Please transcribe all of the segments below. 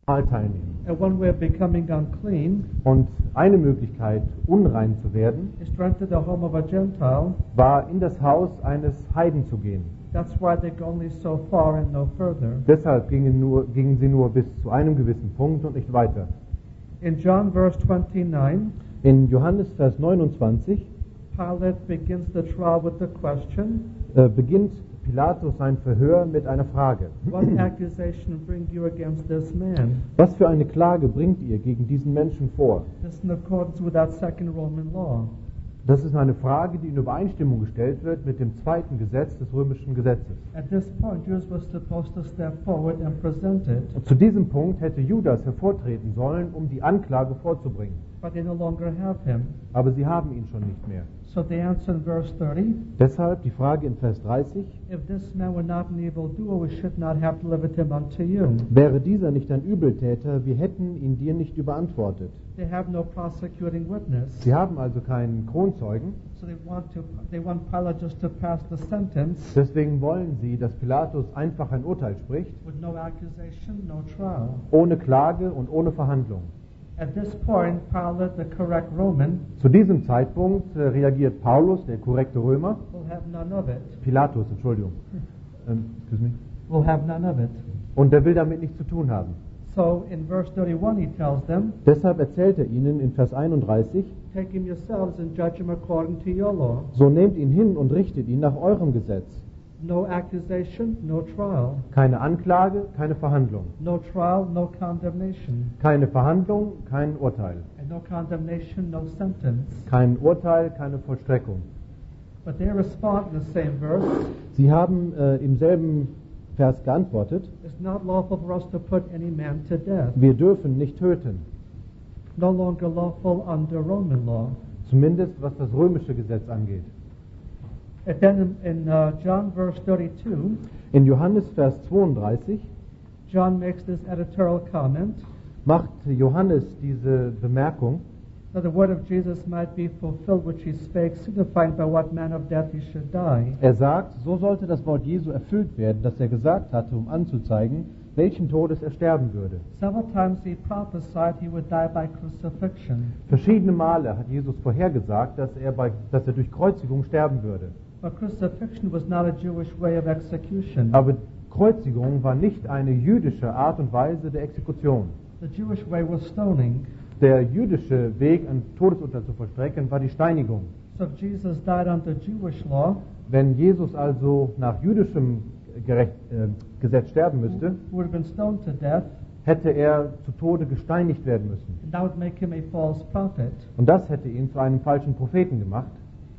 Mahl teilnehmen. And one way of becoming unclean Und eine Möglichkeit, unrein zu werden, is to enter the home of a Gentile. war in das Haus eines Heiden zu gehen. That's why they go only so far and no further. Deshalb gingen sie nur bis zu einem gewissen Punkt und nicht weiter. In John verse 29, In Johannes Vers 29 Pilate begins the trial with the question, beginnt Pilatus sein Verhör mit einer Frage. what accusation bring you against this man? Was für eine Klage bringt ihr gegen diesen Menschen vor? This is in accordance with that second Roman law. Das ist eine Frage, die in Übereinstimmung gestellt wird mit dem zweiten Gesetz des römischen Gesetzes. At this point, Judas was supposed to step forward and present it, Zu diesem Punkt hätte Judas hervortreten sollen, um die Anklage vorzubringen. but they no longer have him. Aber sie haben ihn schon nicht mehr. So they answer in verse 30, Deshalb die Frage in Vers 30, if this man were not an evildoer, we should not have delivered him unto you. wäre dieser nicht ein Übeltäter, wir hätten ihn dir nicht überantwortet. They have no prosecuting witness. Sie haben also keinen Kronzeugen, So they want Pilate just to pass the sentence deswegen wollen sie, dass Pilatus einfach ein Urteil spricht, with no accusation, no trial. ohne Klage und ohne Verhandlung. At this point, Pilate, the correct Roman, Zu diesem Zeitpunkt reagiert Paulus, der korrekte Römer, will have none of it. Pilatus, Entschuldigung, excuse me, Will have none of it. und der will damit nichts zu tun haben. So in verse 31, he tells them, Deshalb erzählt er ihnen in Vers 31, take him yourselves and judge him according to your law. so nehmt ihn hin und richtet ihn nach eurem Gesetz. No accusation, no trial. Keine Anklage, keine Verhandlung. No trial, no condemnation. Keine Verhandlung, kein Urteil. And no condemnation, no sentence. Kein Urteil, keine Vollstreckung. But they respond in the same verse, Sie haben im selben Vers geantwortet, it's not lawful for us to put any man to death. wir dürfen nicht töten. No longer lawful under Roman law. Zumindest was das römische Gesetz angeht. And then in John verse 32, In Johannes Vers 32 John makes this editorial comment macht Johannes diese Bemerkung, that the word of Jesus might be fulfilled which he spake, signifying by what manner of death he should die. er sagt, so sollte das Wort Jesu erfüllt werden, das er gesagt hatte, um anzuzeigen, welchen Todes er sterben würde. Several times he prophesied he would die by crucifixion. Verschiedene Male hat Jesus vorhergesagt, dass er durch Kreuzigung sterben würde. But crucifixion was not a Jewish way of execution. Aber Kreuzigung war nicht eine jüdische Art und Weise der Exekution. The Jewish way was stoning. Der jüdische Weg, ein Todesurteil zu vollstrecken, war die Steinigung. So if Jesus died under Jewish law, Wenn Jesus also nach jüdischem Gesetz sterben müsste, would have been stoned to death, hätte er zu Tode gesteinigt werden müssen. and that would make him a false prophet. Und das hätte ihn zu einem falschen Propheten gemacht.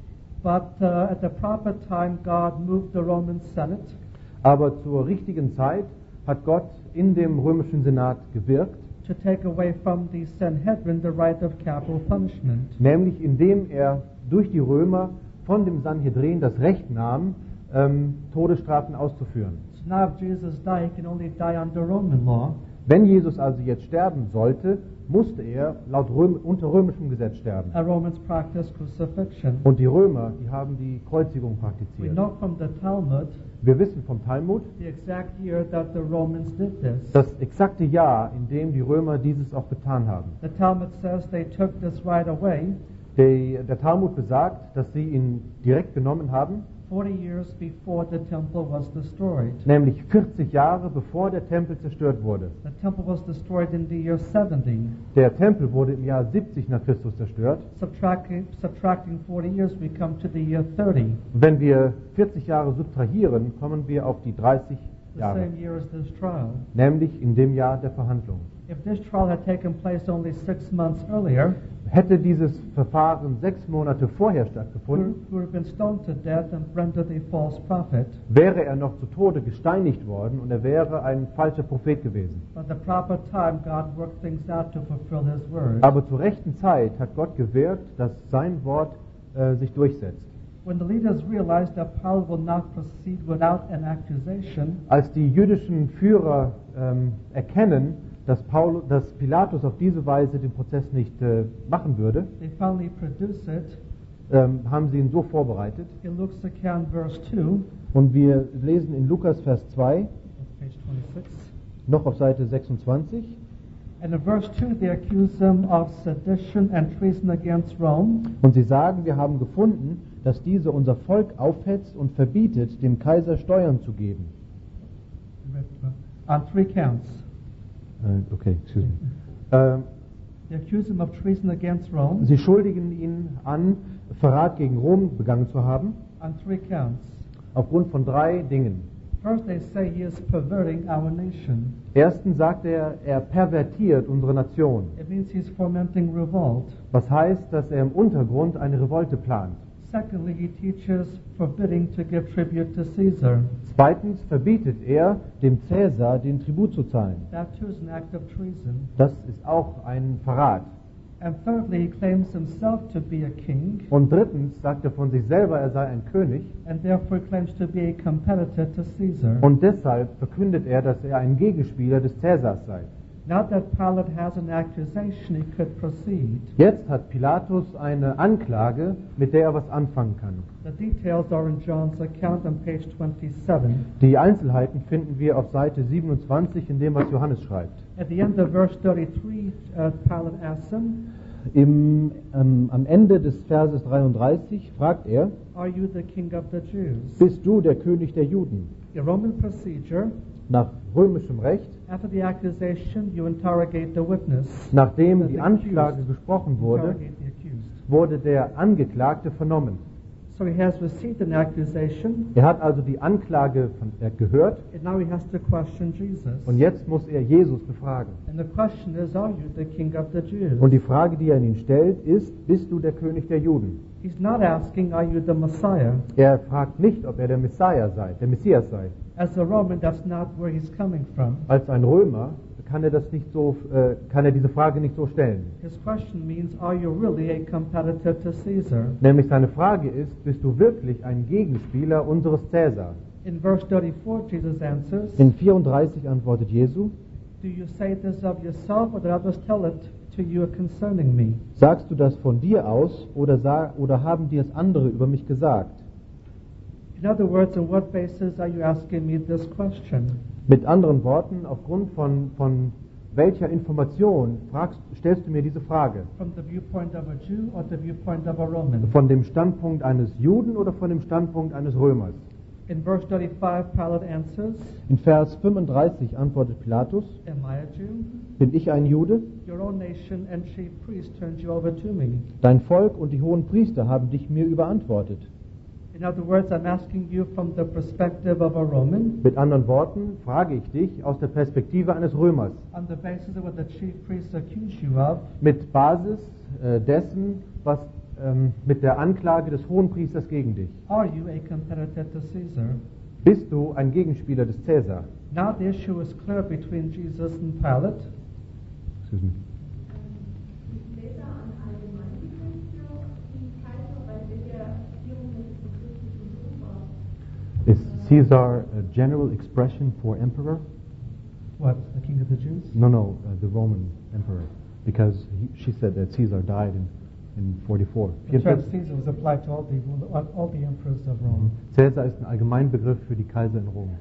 But at the proper time, God moved the Roman Senate Aber zur richtigen Zeit hat Gott in dem römischen Senat gewirkt, to take away from the Sanhedrin the right of capital punishment. nämlich indem er durch die Römer von dem Sanhedrin das Recht nahm, Todesstrafen auszuführen. So now if Jesus died, he can only die under Roman law. Wenn Jesus also jetzt sterben sollte, musste er unter römischem Gesetz sterben. And Romans practice crucifixion. Und die Römer, die haben die Kreuzigung We praktiziert. know from the Talmud Wir wissen vom Talmud, the exact year that the Romans did this. das exakte Jahr, in dem die Römer dieses auch getan haben. The Talmud says they took this right away Der Talmud besagt, dass sie ihn direkt genommen haben, 40 years before the temple was destroyed. nämlich 40 Jahre bevor der Tempel zerstört wurde. The temple was destroyed in the year 70. Der Tempel wurde im Jahr 70 nach Christus zerstört. Subtracting 40 years, we come to the year 30. Wenn wir 40 Jahre subtrahieren, kommen wir auf die 30 The Jahre, same year as this trial. nämlich in dem Jahr der Verhandlung. If this trial had taken place only 6 months earlier, Hätte dieses Verfahren 6 Monate vorher stattgefunden, he would have been stoned to death and rendered a false prophet. wäre er noch zu Tode gesteinigt worden und er wäre ein falscher Prophet gewesen. But at the proper time, God worked things out to fulfill His word. Aber zur rechten Zeit hat Gott gewirkt, dass sein Wort sich durchsetzt. When the leaders realized that Paul will not proceed without an accusation, Als die jüdischen Führer erkennen, dass Pilatus auf diese Weise den Prozess nicht machen würde, they finally produce it. haben sie ihn so vorbereitet. In Luke's account, verse 2, Und wir lesen in Lukas Vers 2, page 26, noch auf Seite 26, And in verse 2, they accuse him of sedition and treason against Rome. Und sie sagen, wir haben gefunden, dass diese unser Volk aufhetzt und verbietet, dem Kaiser Steuern zu geben. On 3 counts. Okay, excuse me. They accuse him of treason against Rome. Sie schuldigen ihn an, Verrat gegen Rom begangen zu haben, On 3 counts. aufgrund von 3 Dingen. First, they say he is perverting our nation. Erstens sagt er pervertiert unsere Nation. It means he's fomenting revolt. Was heißt, dass er im Untergrund eine Revolte plant. Secondly, he teaches forbidding to give tribute to Caesar. Zweitens verbietet er, dem Cäsar den Tribut zu zahlen. That too is an act of treason. Das ist auch ein Verrat. And thirdly, he claims himself to be a king, Und drittens sagt er von sich selber, er sei ein König. and therefore claims to be a competitor to Caesar. Und deshalb verkündet er, dass er ein Gegenspieler des Cäsars sei. Now that Pilate has an accusation, he could proceed. Jetzt hat Pilatus eine Anklage, mit der er was anfangen kann. The details are in John's account on page 27. Die Einzelheiten finden wir auf Seite 27 in dem, was Johannes schreibt. At the end of verse 33, Pilate asks him, Am Ende des Verses 33 fragt er, "Are you the king of the Jews?" bist du der König der Juden? In Roman procedure, Nach römischem Recht, after the accusation, you interrogate the witness. nachdem The die accused. Anklage gesprochen wurde, Interrogate the accused. wurde der Angeklagte vernommen. So he has received an accusation, Er hat also die Anklage gehört and now he has to question Jesus. und jetzt muss er Jesus befragen. And the question is, are you the king of the Jews? Und die Frage, die er an ihn stellt, ist, bist du der König der Juden? He's not asking, are you the Messiah? Er fragt nicht, ob er der Messias sei. As a Roman, that's not where he's coming from. Als ein Römer kann er diese Frage nicht so stellen. His question means, are you really a competitor to Caesar? Nämlich seine Frage ist, bist du wirklich ein Gegenspieler unseres Cäsar? In verse 34, Jesus answers, In 34 antwortet Jesu, "Do you say this of yourself, or did others tell it to you concerning me?" sagst du das von dir aus oder haben dir es andere über mich gesagt? In other words, on what basis are you asking me this question? Mit anderen Worten, aufgrund von welcher Information stellst du mir diese Frage? From the viewpoint of a Jew or the viewpoint of a Roman? Von dem Standpunkt eines Juden oder von dem Standpunkt eines Römers? In verse 35, Pilate answers, In Vers 35 antwortet Pilatus, "Am I a Jew? bin ich ein Jude? Your own nation and chief priest turned you over to me." Dein Volk und die hohen Priester haben dich mir überantwortet. In other words, I'm asking you from the perspective of a Roman, Mit anderen Worten frage ich dich aus der Perspektive eines Römers, on the basis of what the chief priests accuse you of. mit Basis dessen, was mit der Anklage des Hohenpriesters gegen dich. Are you a competitor to Caesar? Bist du ein Gegenspieler des Cäsar? Now the issue is clear between Jesus and Pilate. Excuse me. Ist Caesar ein Allgemeinbegriff für den Kaiser, weil der Regierung des christlichen Römer? Is Caesar a general expression for emperor? What, the king of the Jews? No, the Roman emperor. Because she said that Caesar died in 44. The term Caesar was applied to all the emperors of Rome. Caesar ist ein Allgemeinbegriff für die Kaiser in Rom.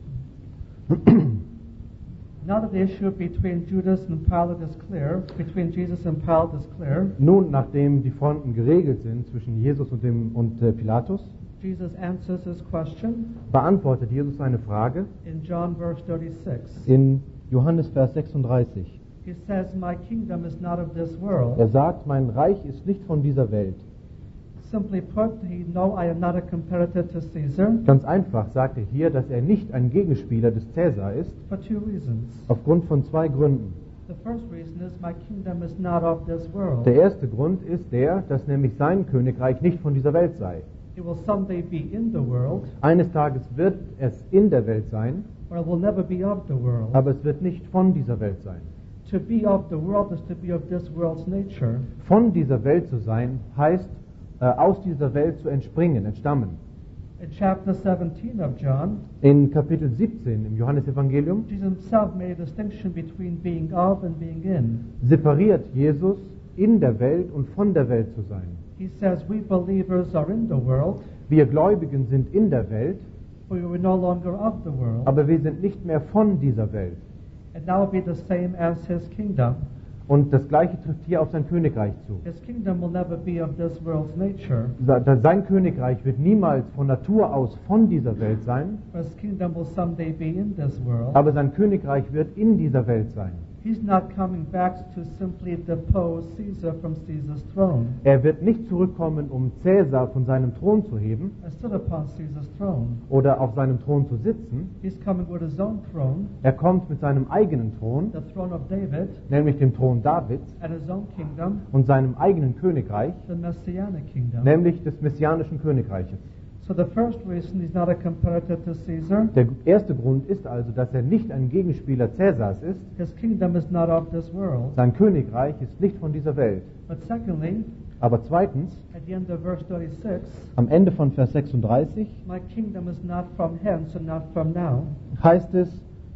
Now that the issue between Judas and Pilate is clear, between Jesus and Pilate is clear, Nun, nachdem die Fronten geregelt sind zwischen Jesus und Pilatus, Jesus answers his question beantwortet Jesus seine Frage in John verse 36. in Johannes Vers 36. He says, "My kingdom is not of this world." Er sagt, mein Reich ist nicht von dieser Welt. Simply put, I am not a competitor to Caesar Ganz einfach sagt er hier, dass er nicht ein Gegenspieler des Cäsar ist, for 2 reasons. aufgrund von 2 Gründen. The first reason is my kingdom is not of this world. Der erste Grund ist der, dass nämlich sein Königreich nicht von dieser Welt sei. It will someday be in the world, Eines Tages wird es in der Welt sein, but it will never be of the world. aber es wird nicht von dieser Welt sein. To be of the world is to be of this world's nature. Von dieser Welt zu sein, heißt aus dieser Welt zu entstammen. In chapter 17 of John, In Kapitel 17 im Johannesevangelium Jesus himself made a distinction between being of and being in. separiert Jesus in der Welt und von der Welt zu sein. He says, "We believers are in the world, Wir Gläubigen sind in der Welt, but we are no longer of the world." aber wir sind nicht mehr von dieser Welt. And that will be the same as his kingdom. Und das Gleiche trifft hier auf sein Königreich zu. His kingdom will never be of this world's nature. Sein Königreich wird niemals von Natur aus von dieser Welt sein, His kingdom will someday be in this world. aber sein Königreich wird in dieser Welt sein. He's not coming back to simply depose Caesar from Caesar's throne Er wird nicht zurückkommen, um Cäsar von seinem Thron zu heben and sit upon Caesar's throne. oder auf seinem Thron zu sitzen. He's coming with his own throne, Er kommt mit seinem eigenen Thron, the throne of David, nämlich dem Thron Davids, and his own kingdom, und seinem eigenen Königreich, the Messianic kingdom. nämlich des messianischen Königreiches. So the first reason he's not a competitor to Caesar, Der erste Grund ist also, dass er nicht ein Gegenspieler Cäsars ist. his kingdom is not of this world. Sein Königreich ist nicht von dieser Welt. But secondly, Aber zweitens, at the end of verse 36, am Ende von Vers 36 my kingdom is not from hence and not from now. heißt es,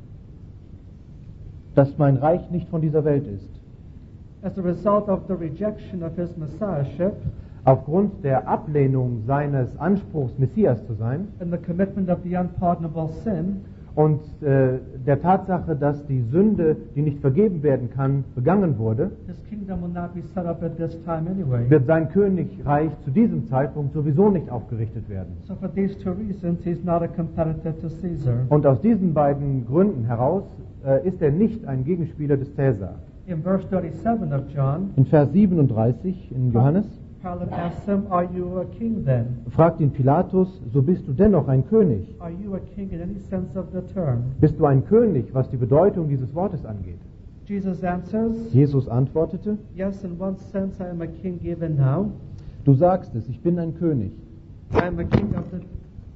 dass mein Reich nicht von dieser Welt ist. As a result of the rejection of his messiahship Aufgrund der Ablehnung seines Anspruchs, Messias zu sein, and the commitment of the unpardonable sin, und der Tatsache, dass die Sünde, die nicht vergeben werden kann, begangen wurde, his kingdom will not be set up at this time anyway. wird sein Königreich zu diesem Zeitpunkt sowieso nicht aufgerichtet werden. So for these two reasons, he's not a competitor to Caesar. Und aus diesen beiden Gründen heraus ist er nicht ein Gegenspieler des Cäsar. In verse 37 of John, In Vers 37 in Johannes Pilate asks him, are you a king then? fragt ihn Pilatus, so bist du dennoch ein König. Are you a king in any sense of the term? Bist du ein König, was die Bedeutung dieses Wortes angeht? Jesus answers, Jesus antwortete, yes, in one sense I am a king even now. du sagst es, ich bin ein König. I am a king of the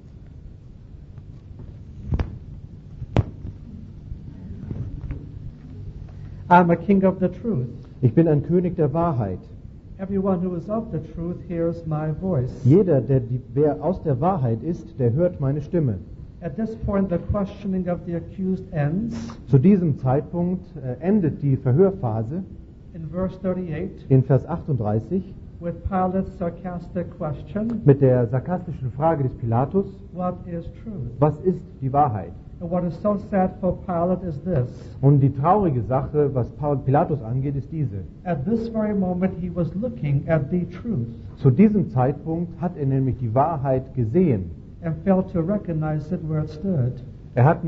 I am a king of the truth. Ich bin ein König der Wahrheit. Everyone who is of the truth hears my voice. Jeder, wer aus der Wahrheit ist, der hört meine Stimme. At this point, the questioning of the accused ends. Zu diesem Zeitpunkt endet die Verhörphase In verse 38, in Vers 38 with Pilate's sarcastic question, mit der sarkastischen Frage des Pilatus, what is truth? was ist die Wahrheit? And what is so sad for Pilate is this. Und die traurige Sache, was Pilatus angeht, ist diese. At this very moment, he was looking at the truth Zu diesem Zeitpunkt hat er nämlich die Wahrheit gesehen. and failed to recognize it where it stood. Er hat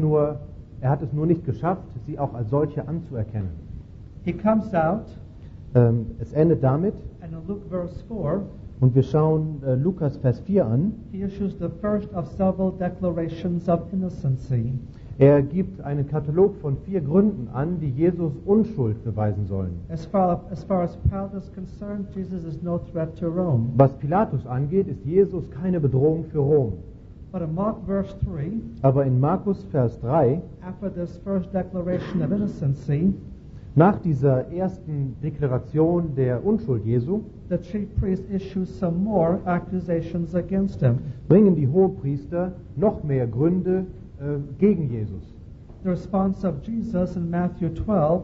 es nur nicht geschafft, sie auch als solche anzuerkennen. He comes out, Es endet damit, and in Luke verse 4, und wir schauen Lukas Vers 4 an. he issues the first of several declarations of innocency. Er gibt einen Katalog von 4 Gründen an, die Jesus Unschuld beweisen sollen. As far as Pilate is concerned, Jesus is no threat to Rome. Was Pilatus angeht, ist Jesus keine Bedrohung für Rom. But in Mark verse 3, Aber in Markus Vers 3, after this first declaration of innocency, nach dieser ersten Deklaration der Unschuld Jesu, the chief priest issues some more accusations against him. bringen die Hohepriester noch mehr Gründe gegen Jesus. The response of Jesus in Matthew 12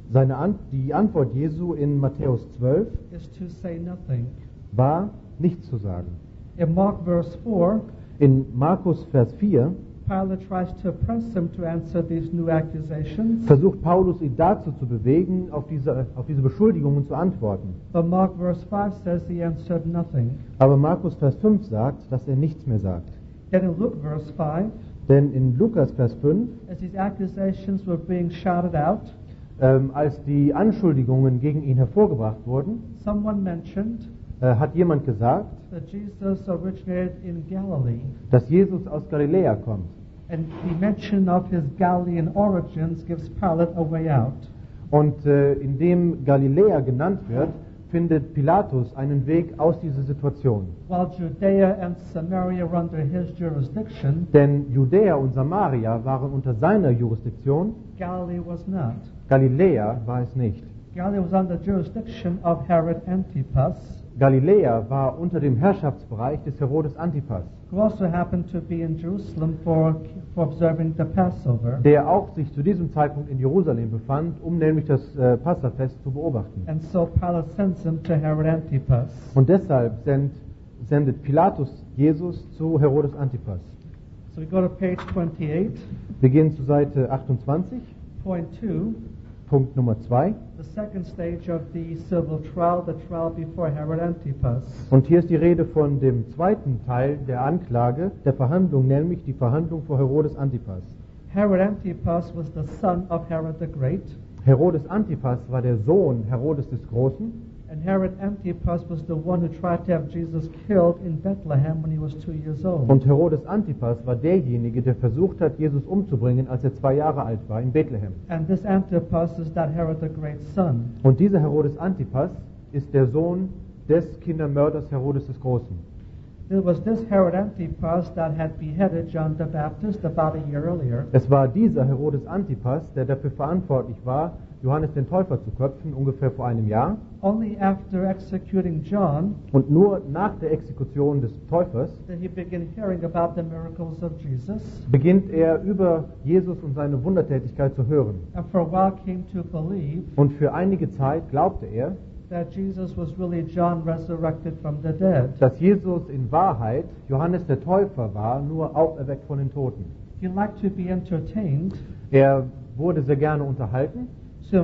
Die Antwort Jesu in Matthäus 12 is to say nothing. war, nichts zu sagen. In Mark verse 4, In Markus Vers 4 Pilate tries to press him to answer these new accusations. versucht Paulus ihn dazu zu bewegen, auf diese Beschuldigungen zu antworten. But Mark verse 5 says he answered nothing. Aber Markus Vers 5 sagt, dass er nichts mehr sagt. Then in Luke verse 5, Denn in Lukas Vers 5, as these accusations were being shouted out, als die Anschuldigungen gegen ihn hervorgebracht wurden, someone mentioned hat jemand gesagt, that Jesus originated in Galilee. dass Jesus aus Galiläa kommt. And the mention of his Galilean origins gives Pilate a way out. Und indem Galiläa genannt wird, findet Pilatus einen Weg aus dieser Situation. While Judea and Samaria were under his jurisdiction, Denn Judäa und Samaria waren unter seiner Jurisdiktion, Galilee was not. Galiläa war es nicht. Galilee was under jurisdiction of Herod Antipas, Galiläa war unter dem Herrschaftsbereich des Herodes Antipas, who also happened to be in Jerusalem for observing the Passover. der auch sich zu diesem Zeitpunkt in Jerusalem befand, um nämlich das Passafest zu beobachten. And so Pilate sends him to Herod Antipas. Und deshalb sendet Pilatus Jesus zu Herodes Antipas. So we go to page 28. Wir gehen zur Seite 28. Point 2, Punkt Nummer 2. the second stage of the civil trial, the trial before Herod Antipas. Und hier ist die Rede von dem zweiten Teil der Anklage, der Verhandlung, nämlich die Verhandlung vor Herodes Antipas. Herod Antipas was the son of Herod the Great, Herodes Antipas war der Sohn Herodes des Großen and Herod Antipas was the one who tried to have Jesus killed in Bethlehem when he was 2 years old. und Herodes Antipas war derjenige, der versucht hat, Jesus umzubringen, als er 2 Jahre alt war in Bethlehem. And this Antipas is that Herod the Great's son. Und dieser Herodes Antipas ist der Sohn des Kindermörders Herodes des Großen. It was this Herod Antipas that had beheaded John the Baptist about a year earlier. Es war dieser Herodes Antipas, der dafür verantwortlich war, Johannes den Täufer zu köpfen, ungefähr vor einem Jahr. Only after executing John Und nur nach der Exekution des Täufers did he begin hearing about the miracles of Jesus, beginnt er über Jesus und seine Wundertätigkeit zu hören. and for a while came to believe Und für einige Zeit glaubte er, that Jesus was really John resurrected from the dead. dass Jesus in Wahrheit Johannes der Täufer war, nur auferweckt von den Toten. He liked to be entertained, Er wurde sehr gerne unterhalten so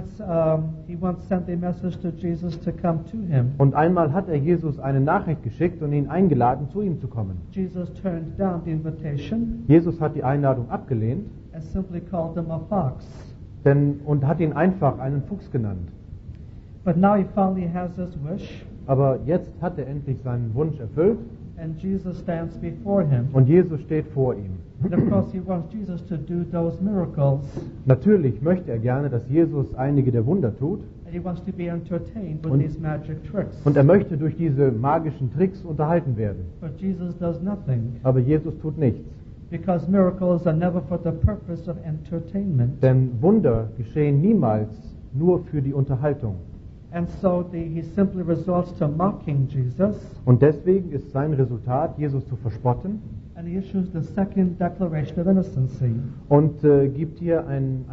he once sent a message to Jesus to come to him. und einmal hat er Jesus eine Nachricht geschickt und ihn eingeladen, zu ihm zu kommen. Jesus turned down the invitation Jesus hat die Einladung abgelehnt and simply called him a fox. und hat ihn einfach einen Fuchs genannt. But now he finally has his wish, Aber jetzt hat er endlich seinen Wunsch erfüllt and Jesus stands before him. und Jesus steht vor ihm. And of course, he wants Jesus to do those miracles, Natürlich möchte er gerne, dass Jesus einige der Wunder tut and he wants to be entertained with Und- these magic tricks. und er möchte durch diese magischen Tricks unterhalten werden. But Jesus does nothing, Aber Jesus tut nichts. because miracles are never for the purpose of entertainment. Denn Wunder geschehen niemals nur für die Unterhaltung. And so he simply resorts to mocking Jesus, Und deswegen ist sein Resultat, Jesus zu verspotten and he issues the second declaration of innocency. und gibt hier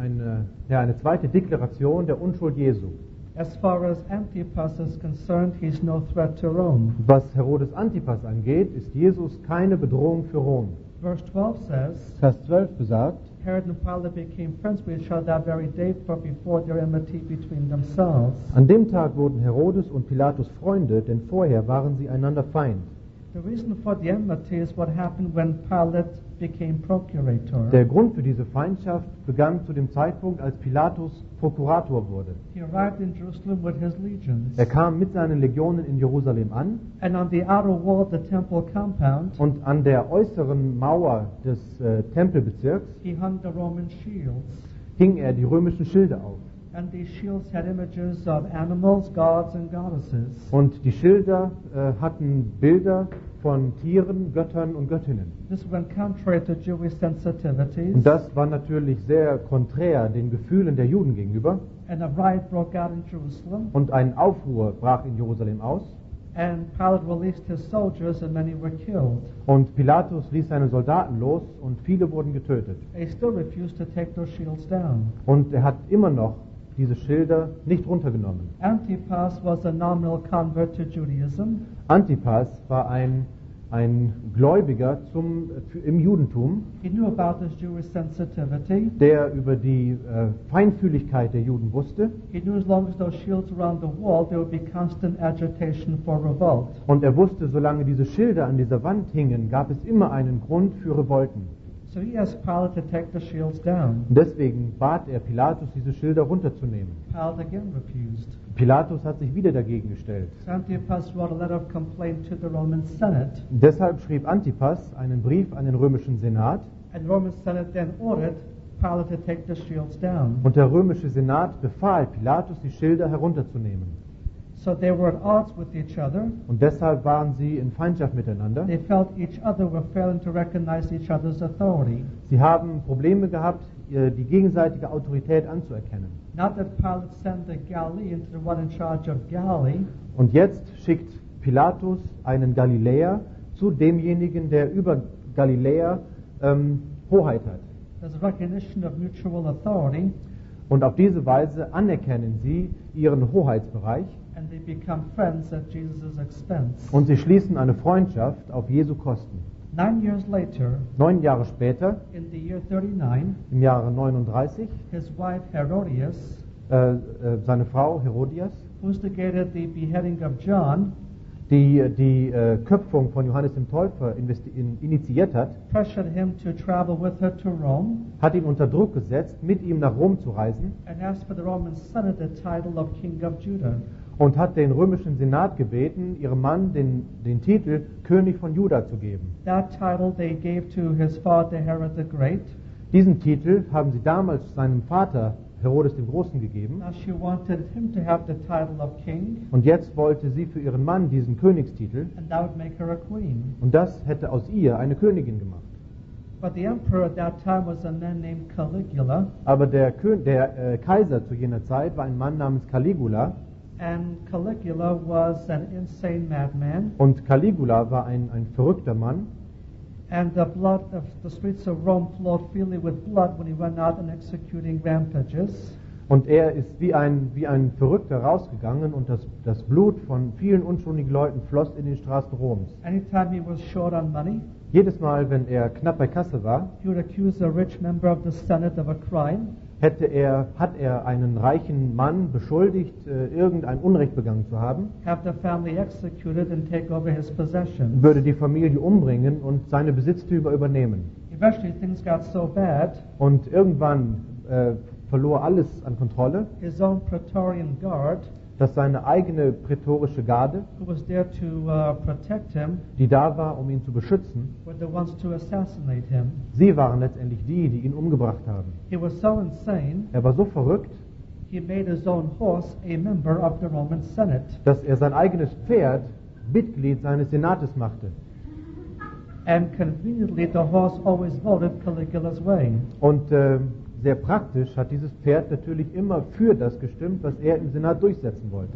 eine zweite Deklaration der Unschuld Jesu. As far as Antipas is concerned, he's no threat to Rome. Was Herodes Antipas angeht, ist Jesus keine Bedrohung für Rom. Verse 12 says, Vers 12 besagt, Herod and Pilate became friends with each other that very day, for before their enmity between themselves. an dem Tag wurden Herodes und Pilatus Freunde, denn vorher waren sie einander Feind. The reason for the enmity is what happened when Pilate became procurator. Der Grund für diese Feindschaft begann zu dem Zeitpunkt, als Pilatus Prokurator wurde. He arrived in Jerusalem with his legions, Er kam mit seinen Legionen in Jerusalem an and on the outer wall of the temple compound, und an der äußeren Mauer des Tempelbezirks he hung the Roman shields. hing er die römischen Schilde auf. And these shields had images of animals, gods, and goddesses. Und die Schilder hatten Bilder von Tieren, Göttern und Göttinnen. This went contrary to Jewish sensitivities, Und das war natürlich sehr konträr den Gefühlen der Juden gegenüber. and a riot broke out in Jerusalem. Und ein Aufruhr brach in Jerusalem aus. And Pilate released his soldiers, and many were killed. Und Pilatus ließ seine Soldaten los und viele wurden getötet. They still refused to take those shields down. Und er hat immer noch diese Schilder nicht runtergenommen. Antipas was a nominal convert to Judaism, Antipas war ein Gläubiger im Judentum, he knew about this Jewish sensitivity. der über die Feinfühligkeit der Juden wusste. He knew as long as those shields were on the wall, there would be constant agitation for revolt. Und er wusste, solange diese Schilder an dieser Wand hingen, gab es immer einen Grund für Revolten. So he asked Pilate to take the shields down. Und deswegen bat er Pilatus, diese Schilder runterzunehmen. Pilate again refused. Pilatus hat sich wieder dagegen gestellt. So Antipas wrote a letter of complaint to the Roman Senate, Deshalb schrieb Antipas einen Brief an den römischen Senat and the Roman Senate then ordered Pilate to take the shields down. und der römische Senat befahl Pilatus, die Schilder herunterzunehmen. So they were at odds with each other. Und deshalb waren sie in Feindschaft miteinander. They felt each other were failing to recognize each other's authority. Sie haben Probleme gehabt, die gegenseitige Autorität anzuerkennen. Not that Pilate sent the Galilean to the one in charge of Galilee, Und jetzt schickt Pilatus einen Galiläer zu demjenigen, der über Galiläa Hoheit hat. there's a recognition of mutual authority, Und auf diese Weise anerkennen sie ihren Hoheitsbereich and they become friends at Jesus' expense. und sie schließen eine Freundschaft auf Jesu Kosten. 9 years later, 9 Jahre später, in the year 39, im Jahre 39, his wife Herodias seine Frau Herodias, who instigated the beheading of John, die Köpfung von Johannes dem Täufer initiiert hat, pressured him to travel with her to Rome hat ihn unter Druck gesetzt, mit ihm nach Rom zu reisen and asked for the Roman Senate the title of King of Judah. und hat den römischen Senat gebeten, ihrem Mann den Titel König von Juda zu geben. That title they gave to his father Herod the Great. Diesen Titel haben sie damals seinem Vater Herodes dem Großen gegeben Now she wanted him to have the title of king, und jetzt wollte sie für ihren Mann diesen Königstitel and that would make her a queen. und das hätte aus ihr eine Königin gemacht. But the emperor at that time was a man named Caligula, Aber der Kaiser zu jener Zeit war ein Mann namens Caligula and Caligula was an insane madman, und Caligula war ein verrückter Mann and the blood of the streets of Rome flowed freely with blood when he went out and executing rampages. und er ist wie ein Verrückter rausgegangen und das Blut von vielen unschuldigen Leuten floss in den Straßen Roms. Anytime he was short on money, Jedes Mal, wenn er knapp bei Kasse war, he would accuse a rich member of the Senate of a crime, hat er einen reichen Mann beschuldigt, irgendein Unrecht begangen zu haben, have the family executed, and take over his possessions. würde die Familie umbringen und seine Besitztümer übernehmen. Eventually things got so bad, Und irgendwann verlor alles an Kontrolle, his own Praetorian Guard, dass seine eigene prätorische Garde, who was there to protect him, die da war, um ihn zu beschützen, were the ones to assassinate him. sie waren letztendlich die ihn umgebracht haben. He was so insane, Er war so verrückt, he made his own horse a member of the Roman Senate. dass er sein eigenes Pferd Mitglied seines Senates machte. And conveniently, the horse always voted Caligula's way. Und sehr praktisch hat dieses Pferd natürlich immer für das gestimmt, was er im Senat durchsetzen wollte.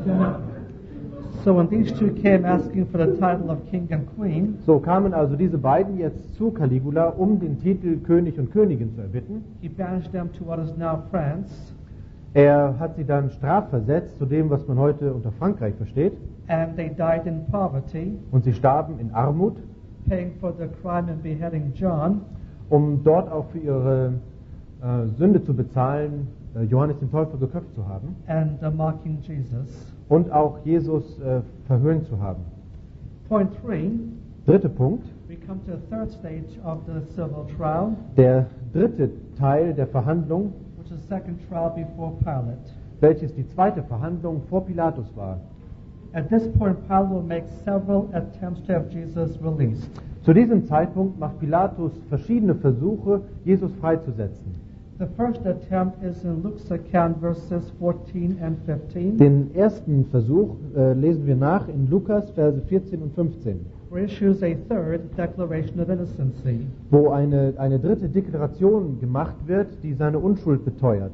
So when these two came asking for the title of king and queen, So kamen also diese beiden jetzt zu Caligula, um den Titel König und Königin zu erbitten. he banished them to what is now France, Er hat sie dann strafversetzt zu dem, was man heute unter Frankreich versteht. and they died in poverty, Und sie starben in Armut, paying for the crime in beheading John, um dort auch für ihre Sünde zu bezahlen, Johannes den Täufer geköpft zu haben and mocking Jesus. und auch Jesus verhöhnt zu haben. Point 3, Dritter Punkt, we come to the third stage of the civil trial, der dritte Teil der Verhandlung, which is second trial before Pilate. welches die zweite Verhandlung vor Pilatus war. At this point, Pilate will make several attempts to have Jesus released. Zu diesem Zeitpunkt macht Pilatus verschiedene Versuche, Jesus freizusetzen. The first attempt is in Luke's account, verses 14 and 15, Den ersten Versuch lesen wir nach in Lukas, Verse 14 und 15, where he issues a third declaration of innocency. wo eine dritte Deklaration gemacht wird, die seine Unschuld beteuert.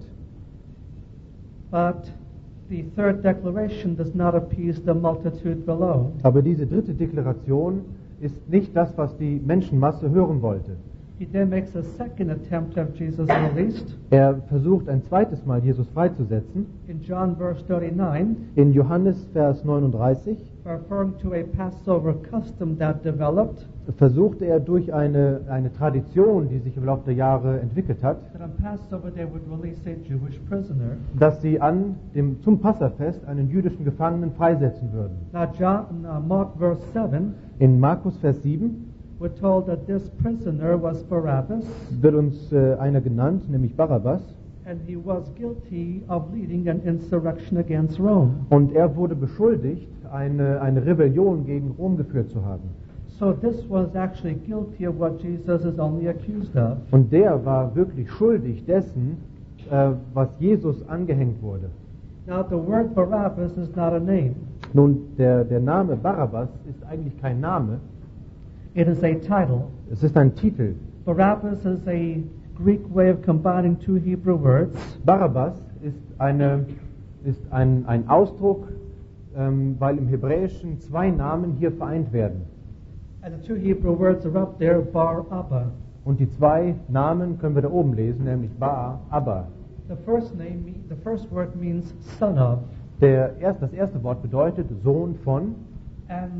But the third declaration does not appease the multitude below. Aber diese dritte Deklaration ist nicht das, was die Menschenmasse hören wollte. He then makes a second attempt to have Jesus released. Er versucht ein zweites Mal, Jesus freizusetzen. In John verse 39, In Johannes, Vers 39, referring to a Passover custom that developed, versuchte er durch eine Tradition, die sich im Laufe der Jahre entwickelt hat, that on Passover they would release a Jewish prisoner. dass sie zum Passafest einen jüdischen Gefangenen freisetzen würden. Now, Mark verse 7, In Markus, Vers 7 we're told that this prisoner was Barabbas, wird uns einer genannt, nämlich Barabbas. and he was guilty of leading an insurrection against Rome. Und er wurde beschuldigt, eine Rebellion gegen Rom geführt zu haben. So this was actually guilty of what Jesus is only accused of. Und der war wirklich schuldig dessen, was Jesus angehängt wurde. Now, the word Barabbas is not a name. Nun, der Name Barabbas ist eigentlich kein Name, It is a title. es ist ein Titel. Barabbas is a Greek way of combining two Hebrew words. Barabbas ist ein Ausdruck, weil im Hebräischen zwei Namen hier vereint werden. And the two Hebrew words are up there, Bar Abba. Und die zwei Namen können wir da oben lesen, nämlich Ba, Abba. The first word means son of, Das erste Wort bedeutet Sohn von and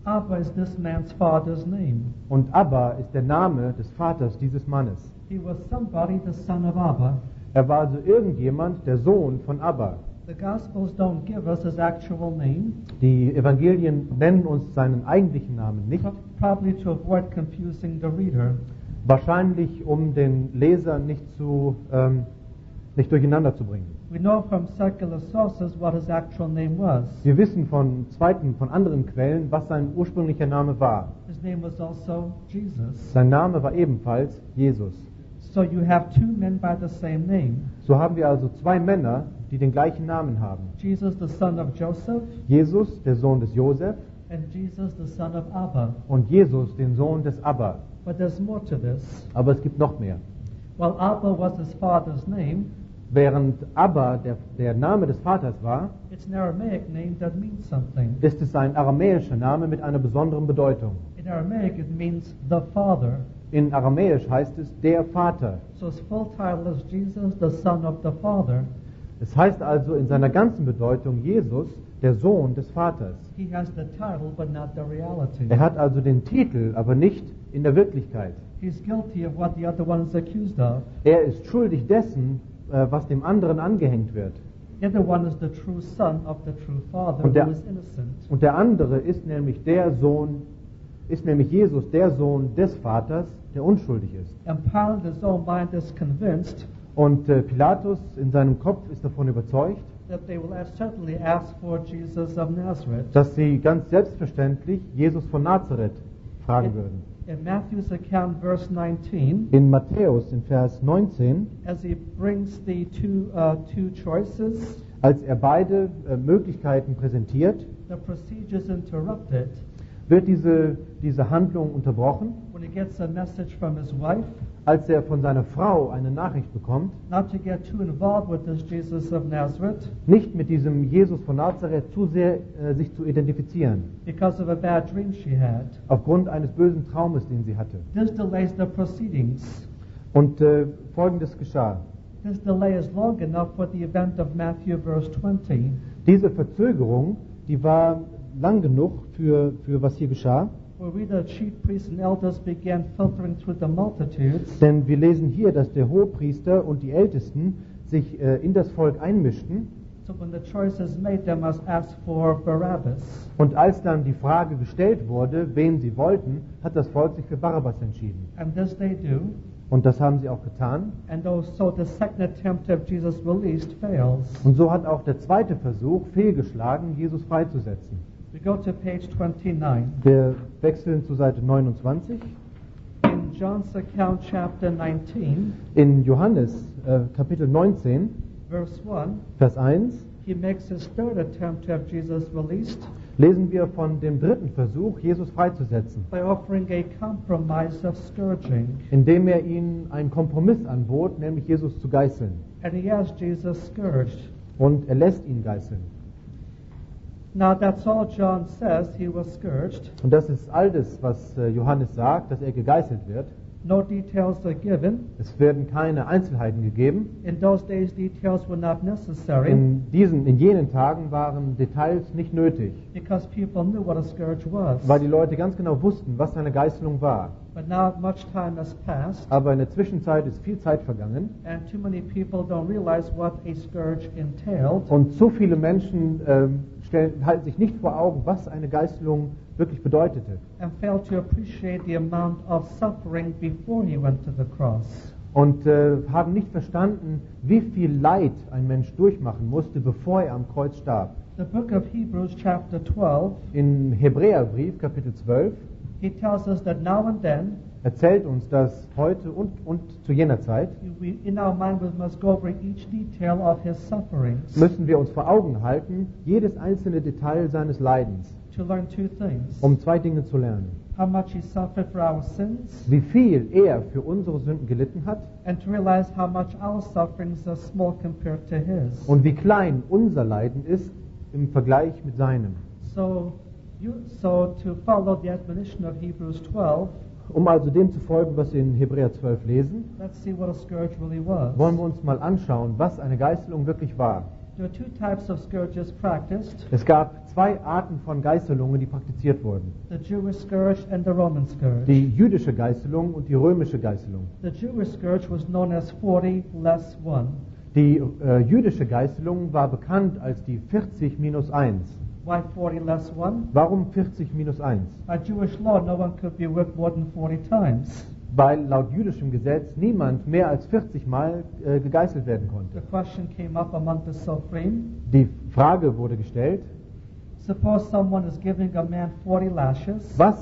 Abba is this man's father's name. Und Abba ist der Name des Vaters dieses Mannes. He was somebody, the son of Abba. Er war also irgendjemand, der Sohn von Abba. The Gospels don't give us his actual name, Die Evangelien nennen uns seinen eigentlichen Namen nicht, probably to avoid confusing the reader. wahrscheinlich um den Leser nicht durcheinander zu bringen. We know from secular sources what his actual name was. Wir wissen von anderen Quellen, was sein ursprünglicher Name war. His name was also Jesus. Sein Name war ebenfalls Jesus. So you have two men by the same name. So haben wir also zwei Männer, die den gleichen Namen haben. Jesus, the son of Joseph, Jesus, der Sohn des Josef, and Jesus, the son of Abba. und Jesus, den Sohn des Abba. But there's more to this. Aber es gibt noch mehr. While Abba was his father's name, Während Abba der Name des Vaters war, it's an Aramaic name that means something. ist es ein aramäischer Name mit einer besonderen Bedeutung. In Aramaic, it means the Father. In Aramäisch heißt es der Vater. So his full title is Jesus, the Son of the Father. Es heißt also in seiner ganzen Bedeutung Jesus, der Sohn des Vaters. He has the title, but not the reality. Er hat also den Titel, aber nicht in der Wirklichkeit. He's guilty of what the other one is accused of. Er ist schuldig dessen, was dem anderen angehängt wird. The other one is the true son of the true father Und der- who is innocent. Und der andere ist nämlich Jesus, der Sohn des Vaters, der unschuldig ist. And Pilate, in his own mind, is convinced Und Pilatus in seinem Kopf ist davon überzeugt, that they will certainly ask for Jesus of Nazareth. dass sie ganz selbstverständlich Jesus von Nazareth fragen würden. In Matthew's account, verse 19, In Matthäus in Vers 19, as he brings the two choices, als er beide Möglichkeiten präsentiert, the procedure is interrupted wird diese Handlung unterbrochen, when he gets a message from his wife, als er von seiner Frau eine Nachricht bekommt, not to get too involved with this Jesus of Nazareth nicht mit diesem Jesus von Nazareth zu sehr sich zu identifizieren, because of a bad dream she had. aufgrund eines bösen Traumes, den sie hatte. This delays the proceedings. Und Folgendes geschah. This delay is long enough for the event of Matthew, verse 20. Diese Verzögerung, die war lang genug für was hier geschah, Where we, the chief priests and elders, began filtering through the multitudes. denn wir lesen hier, dass der Hohepriester und die Ältesten sich in das Volk einmischten, So when the choice is made, they must ask for Barabbas. und als dann die Frage gestellt wurde, wen sie wollten, hat das Volk sich für Barabbas entschieden. And this they do. Und das haben sie auch getan. And so the second attempt of Jesus released fails. Und so hat auch der zweite Versuch fehlgeschlagen, Jesus freizusetzen. We go to page 29. Wir wechseln zu Seite 29. In John's account, chapter 19, In Johannes Kapitel 19, verse 1, Vers 1, he makes his third attempt to have Jesus released lesen wir von dem dritten Versuch, Jesus freizusetzen, by offering a compromise of scourging. indem er ihnen einen Kompromiss anbot, nämlich Jesus zu geißeln. And he has Jesus scourged. Und er lässt ihn geißeln. Now that's all John says, he was scourged. Und das ist all das, was Johannes sagt, dass er gegeißelt wird. No details are given. Es werden keine Einzelheiten gegeben. In those days, details were not necessary In jenen Tagen waren Details nicht nötig, because people knew what a scourge was. weil die Leute ganz genau wussten, was eine Geißelung war. But now much time has passed, Aber in der Zwischenzeit ist viel Zeit vergangen and too many people don't realize what a scourge entailed. und so viele Menschen halten sich nicht vor Augen, was eine Geißelung wirklich bedeutete. And failed to appreciate the amount of suffering before he went to the cross. Und haben nicht verstanden, wie viel Leid ein Mensch durchmachen musste, bevor er am Kreuz starb. The book of Hebrews, chapter 12, Im Hebräerbrief, Kapitel 12, he tells us that now and then, erzählt uns, dass heute und zu jener Zeit in our mind we must go over each detail of his sufferings müssen wir uns vor Augen halten, jedes einzelne Detail seines Leidens, to learn two things. um zwei Dinge zu lernen. How much he suffered for our sins, Wie viel er für unsere Sünden gelitten hat and to realize how much our sufferings are small compared to his. und wie klein unser Leiden ist im Vergleich mit seinem. So to follow the admonition of Hebrews 12, Um also dem zu folgen, was wir in Hebräer 12 lesen, let's see what a scourge really was. wollen wir uns mal anschauen, was eine Geißelung wirklich war. There are two types of scourges practiced, Es gab zwei Arten von Geißelungen, die praktiziert wurden. the Jewish scourge and the Roman scourge. Die jüdische Geißelung und die römische Geißelung. The Jewish scourge was known as 40 less 1. Die jüdische Geißelung war bekannt als die 40 minus 1. Why 40 less 1? Warum 40 minus 1? By Jewish law, no one could be whipped more than 40 times. Weil laut jüdischem Gesetz niemand mehr als 40 Mal gegeißelt werden The konnte. question came up among the Sophrim. Die Frage wurde gestellt, Suppose someone is giving a man 40 lashes was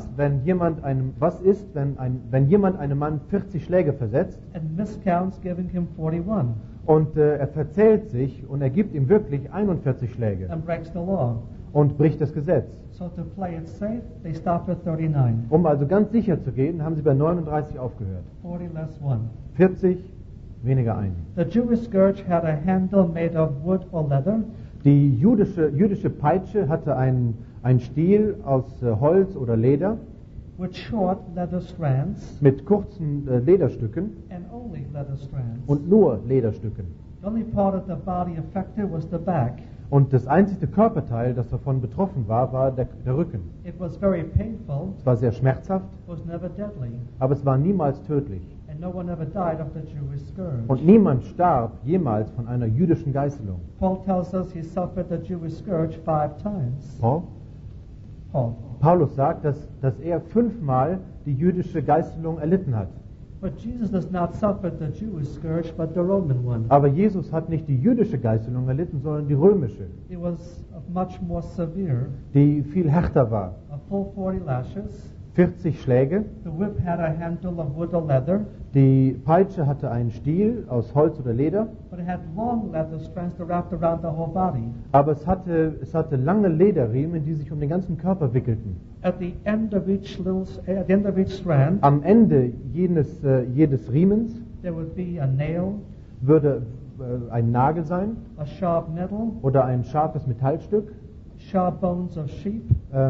ist, wenn jemand einem Mann 40 Schläge versetzt and miscounts giving him 41 und er verzählt sich und er gibt ihm wirklich 41 Schläge and breaks the law. und bricht das Gesetz. So to play it safe, they stop at 39. Um also ganz sicher zu gehen, haben sie bei 39 aufgehört. 40 less 1. 40 weniger 1. The Jewish scourge had a handle made of wood or leather. Die jüdische Peitsche hatte einen Stiel aus Holz oder Leder with short leather strands mit kurzen Lederstücken and only leather strands. und nur Lederstücken. The only part of the body affected was the back. Und das einzige Körperteil, das davon betroffen war, war der Rücken. It was very painful, Es war sehr schmerzhaft, was never deadly, aber es war niemals tödlich. and no one ever died of the Jewish scourge. Und niemand starb jemals von einer jüdischen Geißelung. Paul tells us he suffered the Jewish scourge 5 times. Paul? Paul. Paulus sagt, dass er 5-mal die jüdische Geißelung erlitten hat. But Jesus does not suffer the Jewish scourge, but the Roman one. Aber Jesus hat nicht die jüdische Geißelung erlitten, sondern die römische, It was much more severe. die viel härter war. A full 40 lashes. 40 Schläge. The whip had a handle of wood or leather, Die Peitsche hatte einen Stiel aus Holz oder Leder, but it had long leather strands that wrapped around the whole body. aber es hatte lange Lederriemen, die sich um den ganzen Körper wickelten. At the end of each strand, Am Ende jedes Riemens there would be a nail, würde ein Nagel sein a sharp nettle, oder ein scharfes Metallstück, sharp bones of sheep,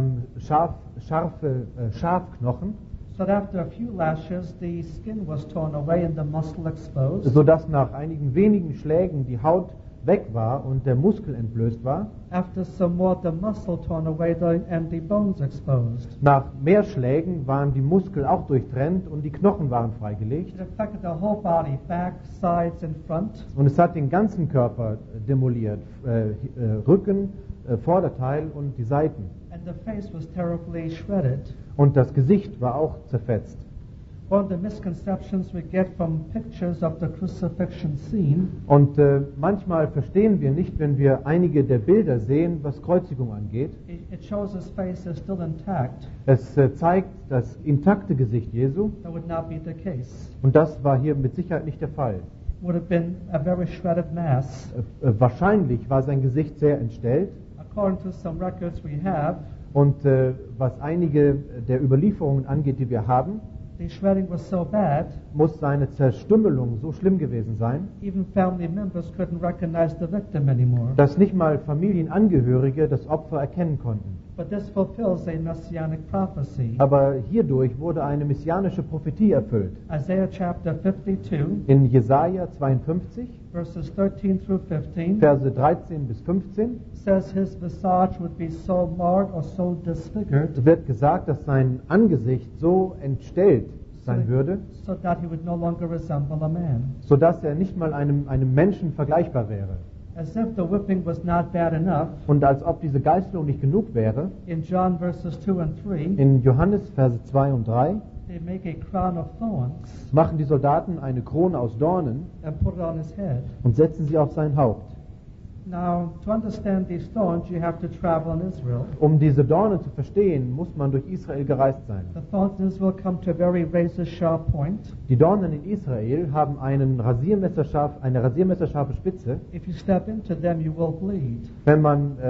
scharfe Schafknochen, so that after a few lashes the skin was torn away and the muscle exposed. sodass nach einigen wenigen Schlägen die Haut weg war und der Muskel entblößt war. After some more, the muscle torn away and the bones exposed. Nach mehr Schlägen waren die Muskeln auch durchtrennt und die Knochen waren freigelegt. It affected the whole body, back, sides, and front. Und es hat den ganzen Körper demoliert, Rücken, Vorderteil und die Seiten. And the face was terribly shredded. Und das Gesicht war auch zerfetzt. One of the misconceptions we get from pictures of the crucifixion scene Und manchmal verstehen wir nicht, wenn wir einige der Bilder sehen, was Kreuzigung angeht. it shows his face is still intact. Es zeigt das intakte Gesicht Jesu That would not be the case. und das war hier mit Sicherheit nicht der Fall. Would have been a very shredded mass. Wahrscheinlich war sein Gesicht sehr entstellt According to some records we have, und was einige der Überlieferungen angeht, die wir haben, the shredding was so bad, muss seine Zerstümmelung so schlimm gewesen sein, even family members couldn't recognize the victim anymore. dass nicht mal Familienangehörige das Opfer erkennen konnten. But this fulfills a messianic prophecy. Aber hierdurch wurde eine messianische Prophetie erfüllt. Isaiah chapter 52, In Jesaja 52, verses 13 through 15, Verse 13 bis 15, says his visage would be so marred or so disfigured wird gesagt, dass sein Angesicht so entstellt sein würde, so that he would no longer resemble a man. sodass er nicht mal einem Menschen vergleichbar wäre. As if the whipping was not bad enough, Und als ob diese Geißelung nicht genug wäre, in John verses 2 and 3, in Johannes Verse 2 und 3 they make a crown of thorns machen die Soldaten eine Krone aus Dornen and put it on his head. und setzen sie auf sein Haupt. Now, to understand these thorns, you have to travel in Israel. Um diese Dornen zu verstehen, muss man durch Israel gereist sein. The thorns in Israel come to a very razor-sharp point. Die Dornen in Israel haben eine rasiermesserscharfe Spitze. If you step into them, you will bleed. Wenn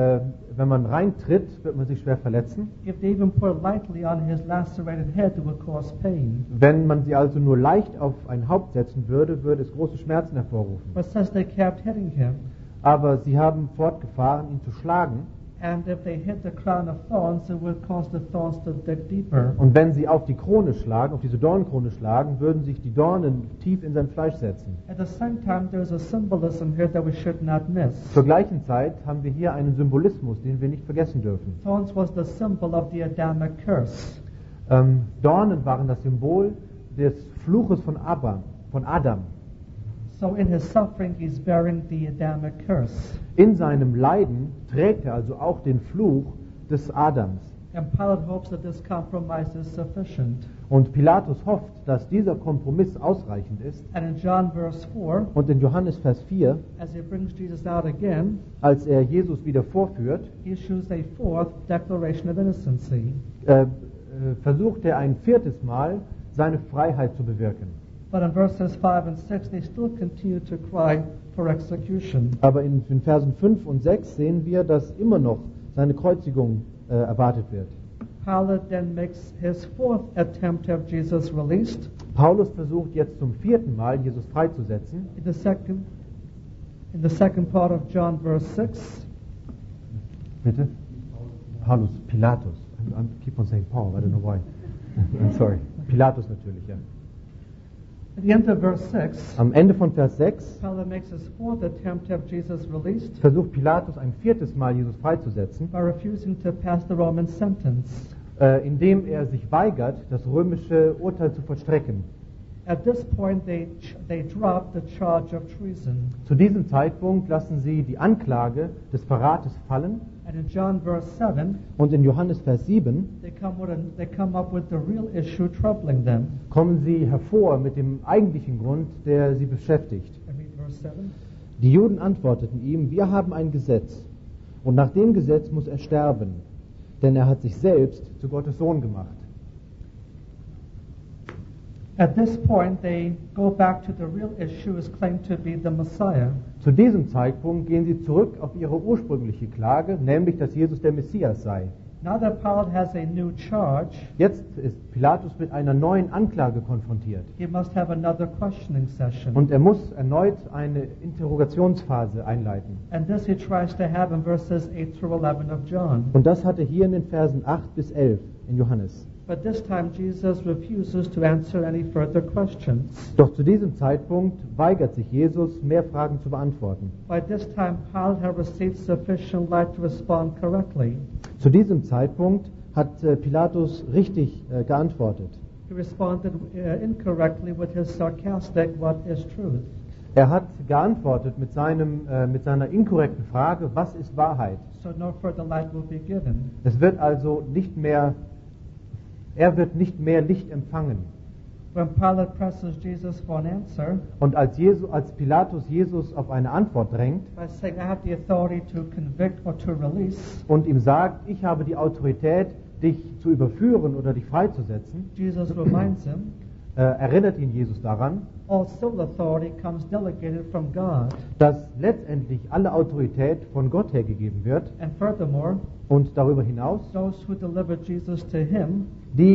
man reintritt, wird man sich schwer verletzen. If they even put lightly on his lacerated head, it will cause pain. Wenn man sie also nur leicht auf ein Haupt setzen würde, würde es große Schmerzen hervorrufen. But since they kept hitting him, Aber sie haben fortgefahren, ihn zu schlagen. And if they hit the crown of thorns, it would cause the thorns to dig deeper. Und wenn sie auf die Krone schlagen, auf diese Dornenkrone schlagen, würden sich die Dornen tief in sein Fleisch setzen. At the same time, there's a symbolism here that we should not miss. Zur gleichen Zeit haben wir hier einen Symbolismus, den wir nicht vergessen dürfen. Thorns was the symbol of the Adamic curse. Dornen waren das Symbol des Fluches von Adam. So in his suffering, he's bearing the Adamic curse. In seinem Leiden trägt er also auch den Fluch des Adams. And Pilate hopes that this compromise is sufficient. Und Pilatus hofft, dass dieser Kompromiss ausreichend ist. And in John verse 4, Und in Johannes Vers 4, as he brings Jesus out again, als er Jesus wieder vorführt, he issues a fourth declaration of innocency. versucht er ein viertes Mal, seine Freiheit zu bewirken. But in verses 5 and 6, they still continue to cry for execution. Aber in Versen 5 und 6 sehen wir, dass immer noch seine Kreuzigung erwartet wird. Pilate then makes his fourth attempt to have Jesus released. Paulus versucht jetzt zum vierten Mal, Jesus freizusetzen. In the second part of John verse 6, Bitte? Pilatus. I keep on saying Paul, I don't know why. I'm sorry. Pilatus natürlich, ja. at the end of verse 6, Am Ende von Vers 6 Pilate makes his fourth attempt to have Jesus released versucht Pilatus ein viertes Mal, Jesus freizusetzen, by refusing to pass the Roman sentence. indem er sich weigert, das römische Urteil zu vollstrecken. At this point, they drop the charge of treason. Zu diesem Zeitpunkt lassen sie die Anklage des Verrates fallen And in John verse 7, und in Johannes Vers 7 they come up with the real issue troubling them. kommen sie hervor mit dem eigentlichen Grund, der sie beschäftigt. I read verse 7. Die Juden antworteten ihm, wir haben ein Gesetz und nach dem Gesetz muss er sterben, denn er hat sich selbst zu Gottes Sohn gemacht. At this point, they go back to the real issue as claimed to be the Messiah. Zu diesem Zeitpunkt gehen sie zurück auf ihre ursprüngliche Klage, nämlich, dass Jesus der Messias sei. Now that Pilate has a new charge, Jetzt ist Pilatus mit einer neuen Anklage konfrontiert he must have another questioning session. und er muss erneut eine Interrogationsphase einleiten. And this he tries to have in verses 8 through 11 of John. Und das hat er hier in den Versen 8 bis 11 in Johannes. But this time Jesus refuses to answer any further questions. Doch zu diesem Zeitpunkt weigert sich Jesus, mehr Fragen zu beantworten. By this time Pilate had received sufficient light to respond correctly. Zu diesem Zeitpunkt hat Pilatus richtig geantwortet. He responded incorrectly with his sarcastic, what is truth? Er hat geantwortet mit seiner inkorrekten Frage, was ist Wahrheit? So no further light will be given. Er wird nicht mehr Licht empfangen. When Pilate presses Jesus for an answer, Und als Pilatus Jesus auf eine Antwort drängt by saying, I have the authority to convict or to release, und ihm sagt, ich habe die Autorität, dich zu überführen oder dich freizusetzen, Jesus reminds him, erinnert ihn Jesus daran, all civil authority comes delegated from God. dass letztendlich alle Autorität von Gott hergegeben wird And furthermore, und darüber hinaus those who delivered Jesus to him die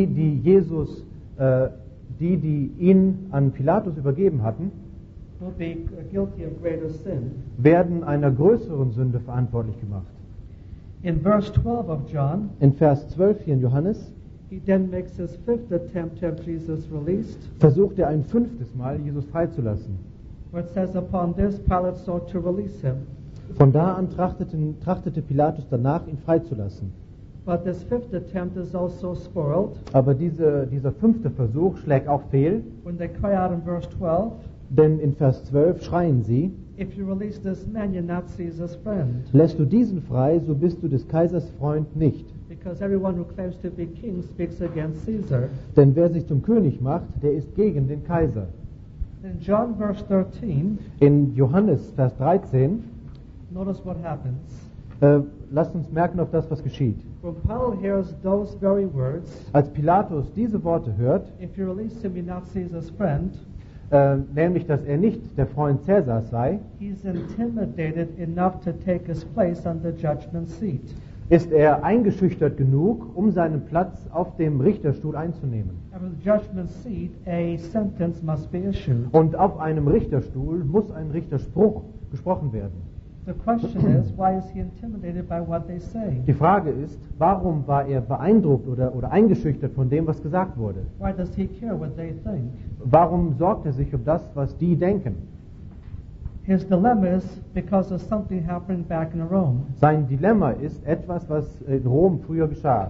ihn an Pilatus übergeben hatten, will be guilty of greater sin. werden einer größeren Sünde verantwortlich gemacht. In verse 12 of John, In Vers 12 hier in Johannes he then makes his fifth attempt to have Jesus released, versucht er ein fünftes Mal, Jesus freizulassen. where it says, upon this Pilate sought to release him. Von da an trachtete Pilatus danach, ihn freizulassen. But this fifth attempt is also spoiled Aber dieser fünfte Versuch schlägt auch fehl, when they cry out in verse 12, denn in Vers 12 schreien sie, if you release this man, you're not Caesar's friend. lässt du diesen frei, so bist du des Kaisers Freund nicht. Because everyone who claims to be king speaks against Caesar. Denn wer sich zum König macht, der ist gegen den Kaiser. In John verse 13, In Johannes Vers 13, notice what happens. lasst uns merken auf das, was geschieht. When Pilate hears those very words, Als Pilatus diese Worte hört, if you release him, you're not Caesar's friend, nämlich, dass er nicht der Freund Cäsars sei, he's intimidated enough to take his place on the judgment seat. ist er eingeschüchtert genug, um seinen Platz auf dem Richterstuhl einzunehmen. At the judgment seat, a sentence must be issued. Und auf einem Richterstuhl muss ein Richterspruch gesprochen werden. The question is, why is he intimidated by what they say? Die Frage ist, warum war er beeindruckt oder eingeschüchtert von dem, was gesagt wurde? Why does he care what they think? Warum sorgt er sich um das, was die denken? His dilemma is because of something happening back in Rome. Sein Dilemma ist etwas, was in Rom früher geschah.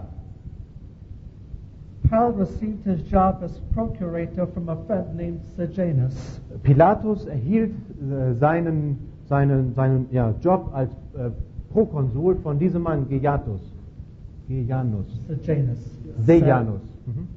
Pilate received his job as procurator from a friend named Sejanus. Pilatus erhielt seinen Job als Prokonsul von diesem Mann, Sejanus. Mhm.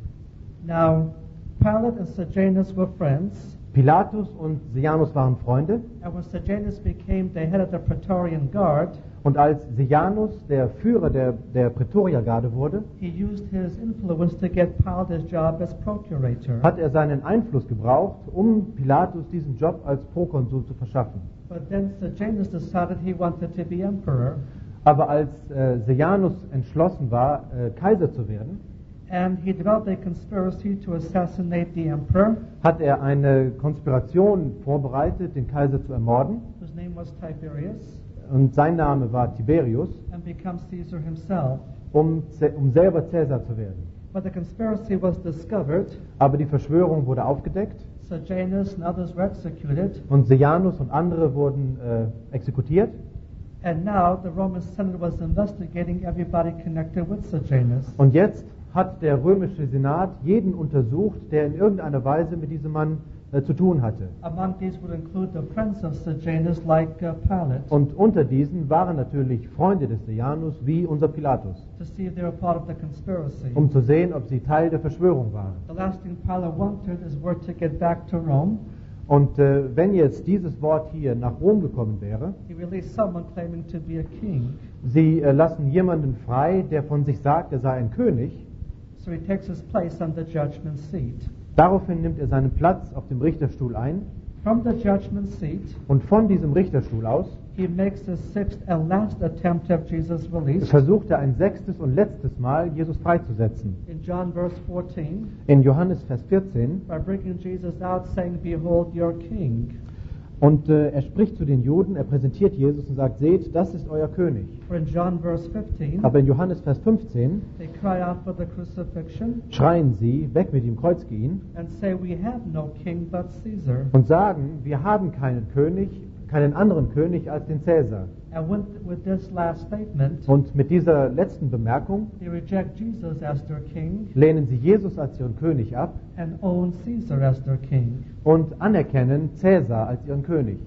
Now, Pilate and Sejanus were friends, Pilatus und Sejanus waren Freunde, and when Sejanus became the head of the Praetorian Guard, und als Sejanus der Führer der Prätoriergarde wurde, he used his influence to get Pilate his job as procurator. hat er seinen Einfluss gebraucht, um Pilatus diesen Job als Prokonsul zu verschaffen. But then Sejanus decided he wanted to be emperor, Aber als Sejanus entschlossen war, Kaiser zu werden, and he developed a conspiracy to assassinate the emperor, hat er eine Konspiration vorbereitet, den Kaiser zu ermorden. whose name was Tiberius, Und sein Name war Tiberius, and become Caesar himself. um selber Cäsar zu werden. But the conspiracy was discovered. Aber die Verschwörung wurde aufgedeckt Sejanus and others were executed, und Sejanus und andere wurden exekutiert. and now the Roman Senate was investigating everybody connected with Sejanus. Und jetzt hat der römische Senat jeden untersucht, der in irgendeiner Weise mit diesem Mann zu tun hatte. Among these would include the friends of Sejanus, like Pilate, Und unter diesen waren natürlich Freunde des Sejanus wie unser Pilatus, to see if they were part of the conspiracy. um zu sehen, ob sie Teil der Verschwörung waren. The last thing Pilate wanted is word to get back to Rome. Und wenn jetzt dieses Wort hier nach Rom gekommen wäre, He released someone claiming to be a king. sie lassen jemanden frei, der von sich sagt, er sei ein König. So he takes his place on the judgment seat. Daraufhin nimmt er seinen Platz auf dem Richterstuhl ein From the judgment seat, und von diesem Richterstuhl aus he makes the sixth and last attempt of Jesus' release. versucht er ein sechstes und letztes Mal, Jesus freizusetzen. In John verse 14, In Johannes Vers 14. by bringing Jesus out, saying, "Behold your king." Und er spricht zu den Juden, er präsentiert Jesus und sagt, seht, das ist euer König. Or in John verse 15, Aber in Johannes Vers 15 they cry out for the crucifixion schreien sie, weg mit ihm, kreuzige ihn, and say, "We have no king but Caesar." und sagen, wir haben keinen König, keinen anderen König als den Cäsar. And with this last statement, Und mit dieser letzten Bemerkung they reject Jesus as their king lehnen sie Jesus als ihren König ab and own Caesar as their king. und anerkennen Cäsar als ihren König.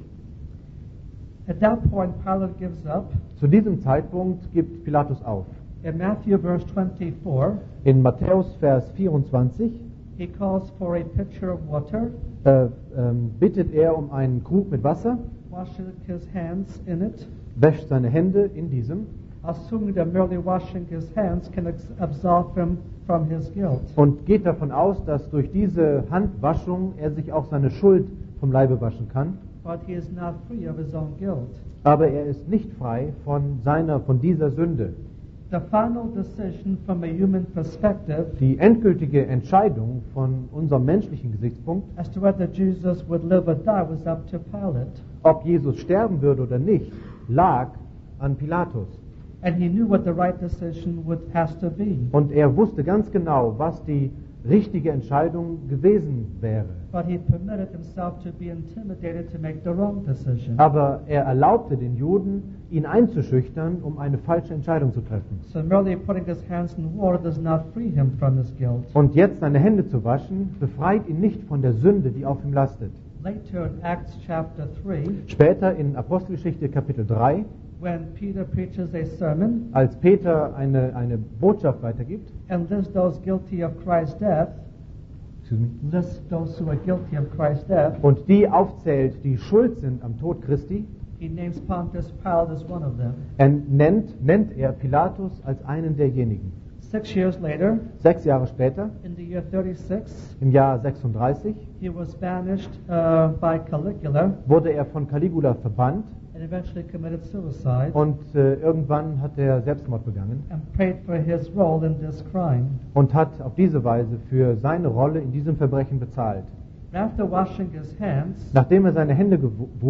At that point, Pilate gives up. Zu diesem Zeitpunkt gibt Pilatus auf. In Matthew verse 24, In Matthäus Vers 24 he calls for a pitcher of water, bittet er um einen Krug mit Wasser, washes his hands in it, wäscht seine Hände in diesem assuming that merely washing his hands can absolve him from his guilt. und geht davon aus, dass durch diese Handwaschung er sich auch seine Schuld vom Leibe waschen kann. But he is not free of his own guilt. Aber er ist nicht frei von dieser Sünde. The final decision from a human perspective Die endgültige Entscheidung von unserem menschlichen Gesichtspunkt, as to whether Jesus would live or die, was up to Pilate. ob Jesus sterben würde oder nicht, lag an Pilatus. And he knew what the right decision has to be. Und er wusste ganz genau, was die richtige Entscheidung gewesen wäre. But he permitted himself to be intimidated to make the wrong decision. Aber er erlaubte den Juden, ihn einzuschüchtern, um eine falsche Entscheidung zu treffen. So merely putting his hands in water does not free him from his guilt. Und jetzt seine Hände zu waschen, befreit ihn nicht von der Sünde, die auf ihm lastet. Later in Acts chapter 3, Später in Apostelgeschichte Kapitel 3, when Peter preaches a sermon als Peter eine Botschaft weitergibt, and lists those guilty of Christ's death, excuse me, lists those who are guilty of Christ's death, und die aufzählt, die schuld sind am Tod Christi, he names Pontius Pilate as one of them. nennt er Pilatus als einen derjenigen. 6 years later, 6 Jahre später, in the year 36, im Jahr 36, he was banished by Caligula wurde er von Caligula verbannt and eventually committed suicide und irgendwann hat er Selbstmord begangen and paid for his role in this crime. und hat auf diese Weise für seine Rolle in diesem Verbrechen bezahlt. After washing his hands, Nachdem er seine Hände wusch,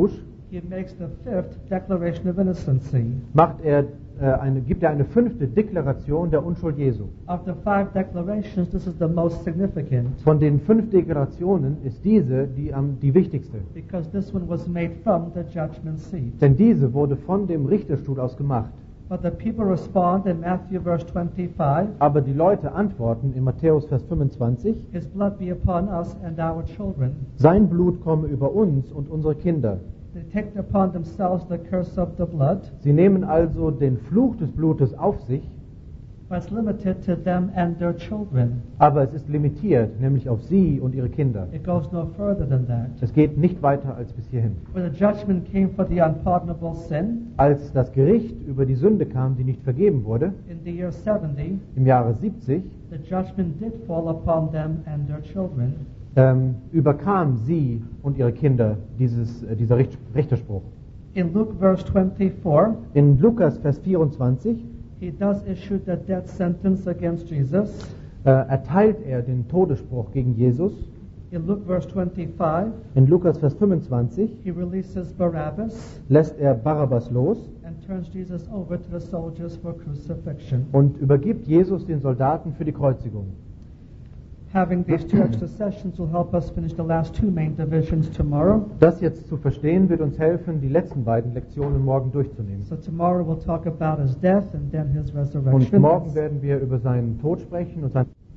he makes the fifth declaration of innocency. Gibt er eine 5. Deklaration der Unschuld Jesu. Of the 5 declarations, this is the most significant, Von den 5 Deklarationen ist diese die wichtigste. because this one was made from the judgment seat. Denn diese wurde von dem Richterstuhl aus gemacht. But the people respond in Matthew verse 25, Aber die Leute antworten in Matthäus Vers 25, His blood be upon us and our children. sein Blut komme über uns und unsere Kinder. They take upon themselves the curse of the blood, Sie nehmen also den Fluch des Blutes auf sich, but it's limited to them and their children. aber es ist limitiert, nämlich auf sie und ihre Kinder. It goes no further than that. Es geht nicht weiter als bis hierhin. When the judgment came for the unpardonable sin Als das Gericht über die Sünde kam, die nicht vergeben wurde, in the year 70, im Jahre 70, the judgment did fall upon them and their children. überkam sie und ihre Kinder dieser Richterspruch. In Luke verse 24, In Lukas Vers 24 he does issue the death sentence against Jesus. erteilt er den Todesspruch gegen Jesus. In Luke verse 25, In Lukas Vers 25 he releases Barabbas lässt er Barabbas los and turns Jesus over to the soldiers for crucifixion. und übergibt Jesus den Soldaten für die Kreuzigung. Having these 2 extra sessions will help us finish the last 2 main divisions tomorrow. Das jetzt zu verstehen, wird uns helfen, die letzten beiden Lektionen morgen durchzunehmen. So tomorrow we'll talk about his death and then his Und resurrection. morgen werden wir über seinen Tod sprechen und sein